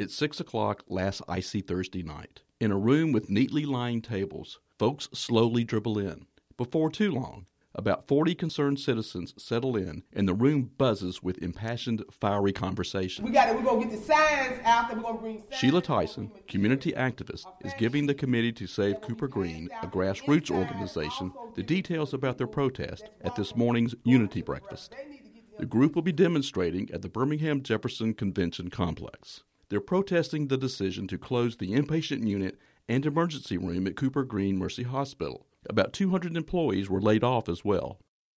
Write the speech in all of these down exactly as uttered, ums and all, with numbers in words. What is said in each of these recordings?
It's six o'clock last icy Thursday night. In a room with neatly lined tables, folks slowly dribble in. Before too long, about forty concerned citizens settle in, and the room buzzes with impassioned, fiery conversation. We got it. We're going to get the signs out. We're going to bring signs. Sheila Tyson, community activist, is giving the Committee to Save Cooper Green, a grassroots organization, the details about their protest at this morning's Unity Breakfast. The group will be demonstrating at the Birmingham Jefferson Convention Complex. They're protesting the decision to close the inpatient unit and emergency room at Cooper Green Mercy Hospital. About two hundred employees were laid off as well.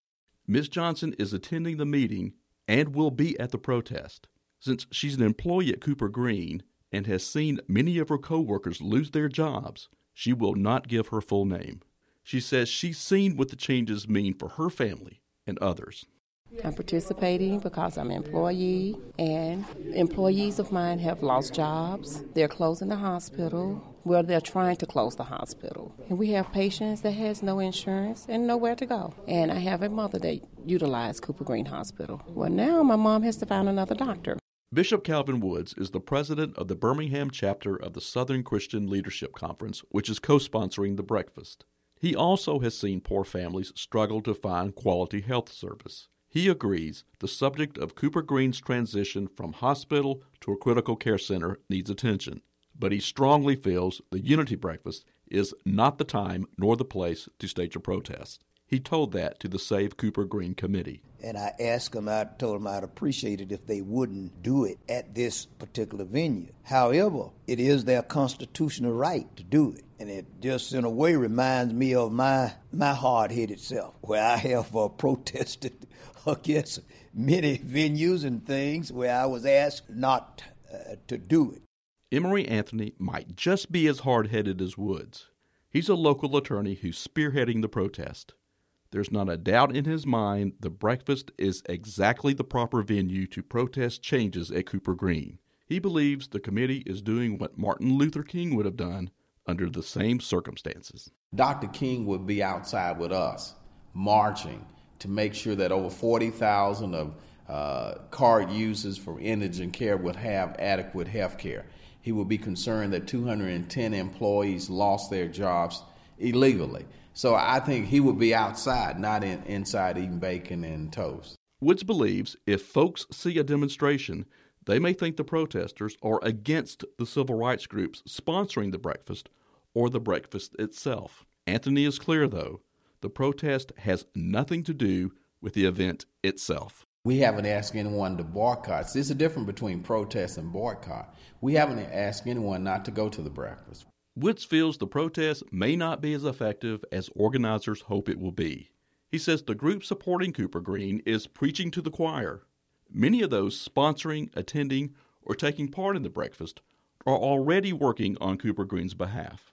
Miz Johnson is attending the meeting and will be at the protest. Since she's an employee at Cooper Green and has seen many of her co-workers lose their jobs, she will not give her full name. She says she's seen what the changes mean for her family and others. I'm participating because I'm an employee, and employees of mine have lost jobs. They're closing the hospital. Well, they're trying to close the hospital. And we have patients that has no insurance and nowhere to go. And I have a mother that utilized Cooper Green Hospital. Well, now my mom has to find another doctor. Bishop Calvin Woods is the president of the Birmingham chapter of the Southern Christian Leadership Conference, which is co-sponsoring the breakfast. He also has seen poor families struggle to find quality health service. He agrees the subject of Cooper Green's transition from hospital to a critical care center needs attention, but he strongly feels the Unity Breakfast is not the time nor the place to stage a protest. He told that to the Save Cooper Green Committee. And I asked him, I told him I'd appreciate it if they wouldn't do it at this particular venue. However, it is their constitutional right to do it. And it just in a way reminds me of my my hard-headed self, where I have uh, protested against many venues and things where I was asked not uh, to do it. Emory Anthony might just be as hard-headed as Woods. He's a local attorney who's spearheading the protest. There's not a doubt in his mind the breakfast is exactly the proper venue to protest changes at Cooper Green. He believes the committee is doing what Martin Luther King would have done under the same circumstances. Doctor King would be outside with us, marching to make sure that over forty thousand of uh, card users for indigent care would have adequate health care. He would be concerned that two hundred ten employees lost their jobs illegally. So I think he would be outside, not in, inside eating bacon and toast. Woods believes if folks see a demonstration, they may think the protesters are against the civil rights groups sponsoring the breakfast or the breakfast itself. Anthony is clear, though, the protest has nothing to do with the event itself. We haven't asked anyone to boycott. There's a difference between protest and boycott. We haven't asked anyone not to go to the breakfast. Woods feels the protest may not be as effective as organizers hope it will be. He says the group supporting Cooper Green is preaching to the choir. Many of those sponsoring, attending, or taking part in the breakfast are already working on Cooper Green's behalf.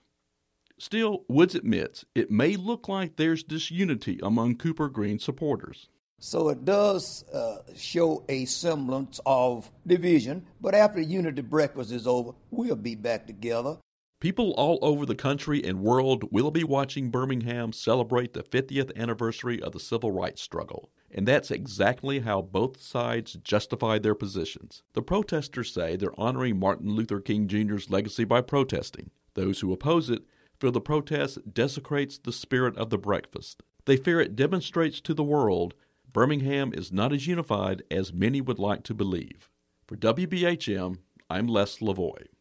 Still, Woods admits it may look like there's disunity among Cooper Green supporters. So it does uh, show a semblance of division, but after the Unity Breakfast is over, we'll be back together. People all over the country and world will be watching Birmingham celebrate the fiftieth anniversary of the civil rights struggle. And that's exactly how both sides justify their positions. The protesters say they're honoring Martin Luther King Junior's legacy by protesting. Those who oppose it feel the protest desecrates the spirit of the breakfast. They fear it demonstrates to the world Birmingham is not as unified as many would like to believe. For W B H M, I'm Les Lavoie.